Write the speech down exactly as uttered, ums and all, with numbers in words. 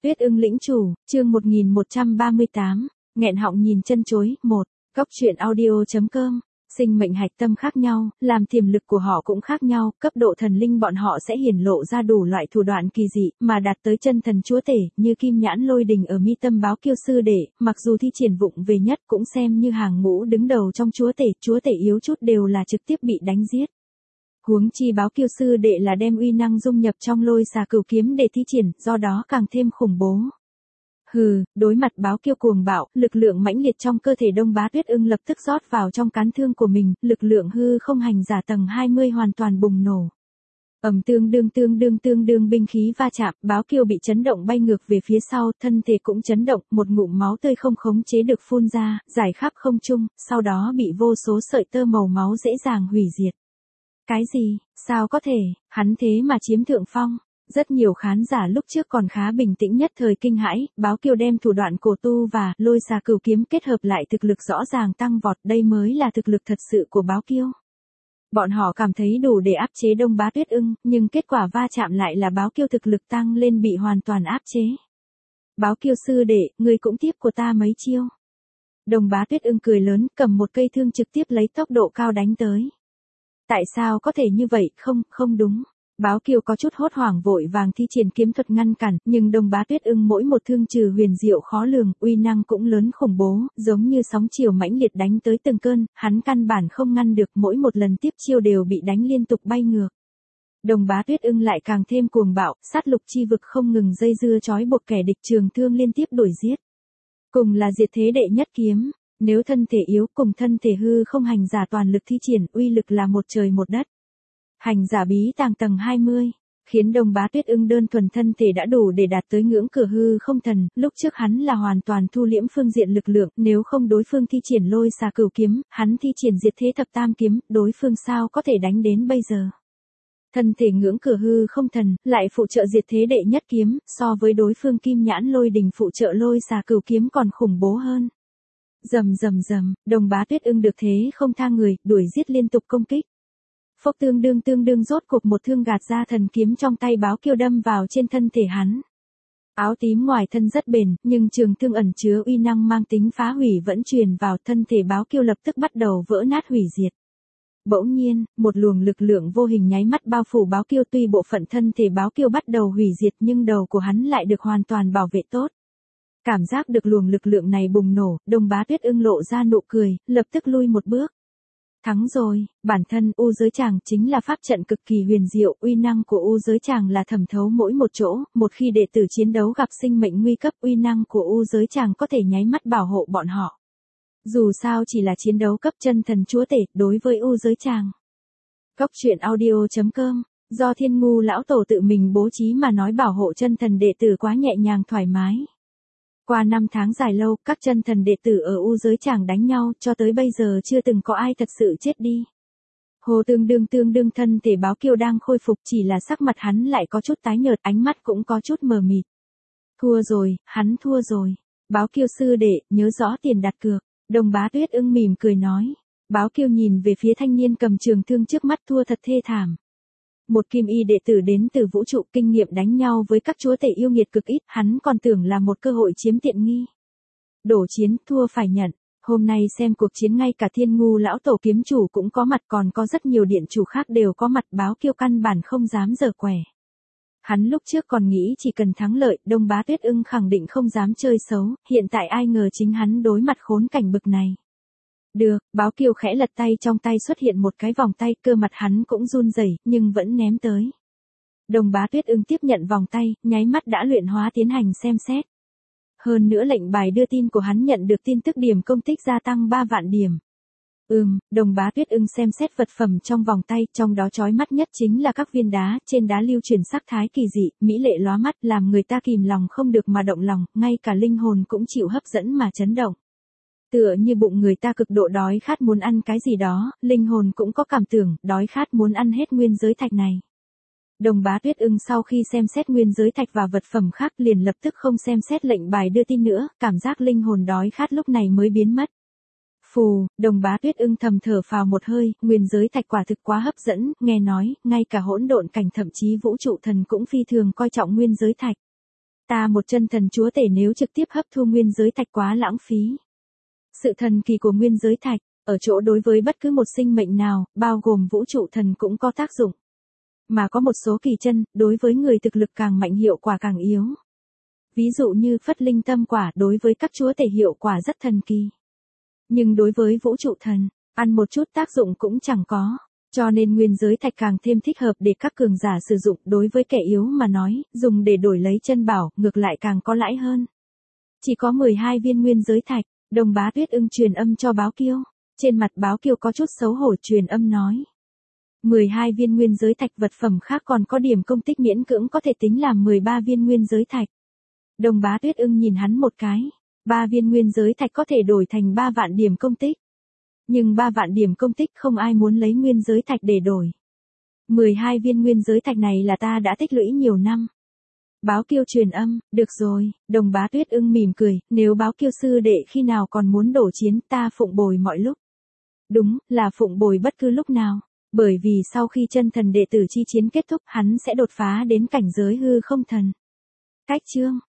Tuyết ưng lĩnh chủ, chương một nghìn một trăm ba mươi tám, nghẹn họng nhìn chân chối, một, Góc truyện audio chấm com. Sinh mệnh hạch tâm khác nhau, làm tiềm lực của họ cũng khác nhau, cấp độ thần linh bọn họ sẽ hiển lộ ra đủ loại thủ đoạn kỳ dị, mà đạt tới chân thần chúa tể, như kim nhãn lôi đình ở mi tâm báo kiêu sư đệ, mặc dù thi triển vụng về nhất cũng xem như hàng ngũ đứng đầu trong chúa tể, chúa tể yếu chút đều là trực tiếp bị đánh giết. Huống chi báo kiêu sư đệ là đem uy năng dung nhập trong lôi xà cửu kiếm để thi triển, do đó càng thêm khủng bố. Hừ, đối mặt báo kiêu cuồng bạo, lực lượng mãnh liệt trong cơ thể Đông Bá Tuyết ưng lập tức rót vào trong cán thương của mình, lực lượng hư không hành giả tầng hai mươi hoàn toàn bùng nổ. Ầm tương đương tương đương tương đương binh khí va chạm, báo kiêu bị chấn động bay ngược về phía sau, thân thể cũng chấn động, một ngụm máu tươi không khống chế được phun ra, giải khắp không trung, sau đó bị vô số sợi tơ màu máu dễ dàng hủy diệt. Cái gì, sao có thể, hắn thế mà chiếm thượng phong. Rất nhiều khán giả lúc trước còn khá bình tĩnh nhất thời kinh hãi, báo kiêu đem thủ đoạn cổ tu và lôi xà cửu kiếm kết hợp lại thực lực rõ ràng tăng vọt, đây mới là thực lực thật sự của báo kiêu. Bọn họ cảm thấy đủ để áp chế Đông Bá Tuyết ưng, nhưng kết quả va chạm lại là báo kiêu thực lực tăng lên bị hoàn toàn áp chế. Báo kiêu sư đệ, người cũng tiếp của ta mấy chiêu. Đông Bá Tuyết ưng cười lớn, cầm một cây thương trực tiếp lấy tốc độ cao đánh tới. Tại sao có thể như vậy, không, không đúng. Báo kiêu có chút hốt hoảng vội vàng thi triển kiếm thuật ngăn cản, nhưng Đông Bá Tuyết ưng mỗi một thương trừ huyền diệu khó lường, uy năng cũng lớn khủng bố, giống như sóng chiều mãnh liệt đánh tới từng cơn, hắn căn bản không ngăn được, mỗi một lần tiếp chiêu đều bị đánh liên tục bay ngược. Đông Bá Tuyết ưng lại càng thêm cuồng bạo, sát lục chi vực không ngừng dây dưa trói buộc kẻ địch, trường thương liên tiếp đuổi giết. Cùng là diệt thế đệ nhất kiếm, nếu thân thể yếu cùng thân thể hư không hành giả toàn lực thi triển, uy lực là một trời một đất. Hành giả bí tàng tầng hai mươi, khiến Đông Bá Tuyết ưng đơn thuần thân thể đã đủ để đạt tới ngưỡng cửa hư không thần, lúc trước hắn là hoàn toàn thu liễm phương diện lực lượng, nếu không đối phương thi triển lôi xà cửu kiếm, hắn thi triển diệt thế thập tam kiếm, đối phương sao có thể đánh đến bây giờ. Thân thể ngưỡng cửa hư không thần, lại phụ trợ diệt thế đệ nhất kiếm, so với đối phương kim nhãn lôi đình phụ trợ lôi xà cửu kiếm còn khủng bố hơn. Rầm rầm rầm, Đông Bá Tuyết ưng được thế không tha người, đuổi giết liên tục công kích. Phốc tương đương tương đương rốt cuộc một thương gạt ra thần kiếm trong tay báo kiêu đâm vào trên thân thể hắn. Áo tím ngoài thân rất bền, nhưng trường thương ẩn chứa uy năng mang tính phá hủy vẫn truyền vào thân thể báo kiêu lập tức bắt đầu vỡ nát hủy diệt. Bỗng nhiên, một luồng lực lượng vô hình nháy mắt bao phủ báo kiêu, tuy bộ phận thân thể báo kiêu bắt đầu hủy diệt nhưng đầu của hắn lại được hoàn toàn bảo vệ tốt. Cảm giác được luồng lực lượng này bùng nổ, Đông Bá Tuyết ưng lộ ra nụ cười, lập tức lui một bước. Thắng rồi, bản thân U giới tràng chính là pháp trận cực kỳ huyền diệu, uy năng của U giới tràng là thẩm thấu mỗi một chỗ, một khi đệ tử chiến đấu gặp sinh mệnh nguy cấp, uy năng của U giới tràng có thể nháy mắt bảo hộ bọn họ. Dù sao chỉ là chiến đấu cấp chân thần chúa tể, đối với U giới tràng. Góc truyện audio chấm com, do Thiên Ngu lão tổ tự mình bố trí mà nói bảo hộ chân thần đệ tử quá nhẹ nhàng thoải mái. Qua năm tháng dài lâu, các chân thần đệ tử ở U giới tràng đánh nhau, cho tới bây giờ chưa từng có ai thật sự chết đi. Hồ tương đương tương đương thân thể báo kiêu đang khôi phục, chỉ là sắc mặt hắn lại có chút tái nhợt, ánh mắt cũng có chút mờ mịt. Thua rồi, hắn thua rồi. Báo kiêu sư đệ, nhớ rõ tiền đặt cược. Đông Bá Tuyết ưng mỉm cười nói. Báo kiêu nhìn về phía thanh niên cầm trường thương trước mắt, thua thật thê thảm. Một kim y đệ tử đến từ vũ trụ, kinh nghiệm đánh nhau với các chúa tể yêu nghiệt cực ít, hắn còn tưởng là một cơ hội chiếm tiện nghi. Đổ chiến, thua phải nhận. Hôm nay xem cuộc chiến ngay cả Thiên Ngu lão tổ kiếm chủ cũng có mặt, còn có rất nhiều điện chủ khác đều có mặt, báo kiêu căn bản không dám giở quẻ. Hắn lúc trước còn nghĩ chỉ cần thắng lợi, Đông Bá Tuyết ưng khẳng định không dám chơi xấu, hiện tại ai ngờ chính hắn đối mặt khốn cảnh bực này. Được, báo kiêu khẽ lật tay, trong tay xuất hiện một cái vòng tay, cơ mặt hắn cũng run rẩy, nhưng vẫn ném tới. Đông Bá Tuyết ưng tiếp nhận vòng tay, nháy mắt đã luyện hóa tiến hành xem xét. Hơn nữa lệnh bài đưa tin của hắn nhận được tin tức điểm công tích gia tăng ba vạn điểm. Ừm, Đông Bá Tuyết ưng xem xét vật phẩm trong vòng tay, trong đó chói mắt nhất chính là các viên đá, trên đá lưu truyền sắc thái kỳ dị, mỹ lệ lóa mắt, làm người ta kìm lòng không được mà động lòng, ngay cả linh hồn cũng chịu hấp dẫn mà chấn động. Tựa như bụng người ta cực độ đói khát muốn ăn cái gì đó, linh hồn cũng có cảm tưởng, đói khát muốn ăn hết nguyên giới thạch này. Đông Bá Tuyết ưng sau khi xem xét nguyên giới thạch và vật phẩm khác liền lập tức không xem xét lệnh bài đưa tin nữa, cảm giác linh hồn đói khát lúc này mới biến mất. Phù, Đông Bá Tuyết ưng thầm thở phào một hơi, nguyên giới thạch quả thực quá hấp dẫn, nghe nói, ngay cả hỗn độn cảnh thậm chí vũ trụ thần cũng phi thường coi trọng nguyên giới thạch. Ta một chân thần chúa tể nếu trực tiếp hấp thu nguyên giới thạch quá lãng phí. Sự thần kỳ của nguyên giới thạch, ở chỗ đối với bất cứ một sinh mệnh nào, bao gồm vũ trụ thần cũng có tác dụng. Mà có một số kỳ chân, đối với người thực lực càng mạnh hiệu quả càng yếu. Ví dụ như phất linh tâm quả đối với các chúa tể hiệu quả rất thần kỳ. Nhưng đối với vũ trụ thần, ăn một chút tác dụng cũng chẳng có. Cho nên nguyên giới thạch càng thêm thích hợp để các cường giả sử dụng. Đối với kẻ yếu mà nói, dùng để đổi lấy chân bảo, ngược lại càng có lãi hơn. Chỉ có mười hai viên nguyên giới thạch, Đồng Bá Tuyết Ưng truyền âm cho Báo Kiêu. Trên mặt Báo Kiêu có chút xấu hổ truyền âm nói. mười hai viên nguyên giới thạch vật phẩm khác còn có điểm công tích miễn cưỡng có thể tính làm mười ba viên nguyên giới thạch. Đồng Bá Tuyết Ưng nhìn hắn một cái. ba viên nguyên giới thạch có thể đổi thành ba vạn điểm công tích. Nhưng ba vạn điểm công tích không ai muốn lấy nguyên giới thạch để đổi. mười hai viên nguyên giới thạch này là ta đã tích lũy nhiều năm. Báo Kiêu truyền âm, được rồi, Đồng Bá Tuyết Ưng mỉm cười, nếu Báo Kiêu sư đệ khi nào còn muốn đổ chiến ta phụng bồi mọi lúc. Đúng, là phụng bồi bất cứ lúc nào, bởi vì sau khi chân thần đệ tử chi chiến kết thúc hắn sẽ đột phá đến cảnh giới hư không thần. Cách chương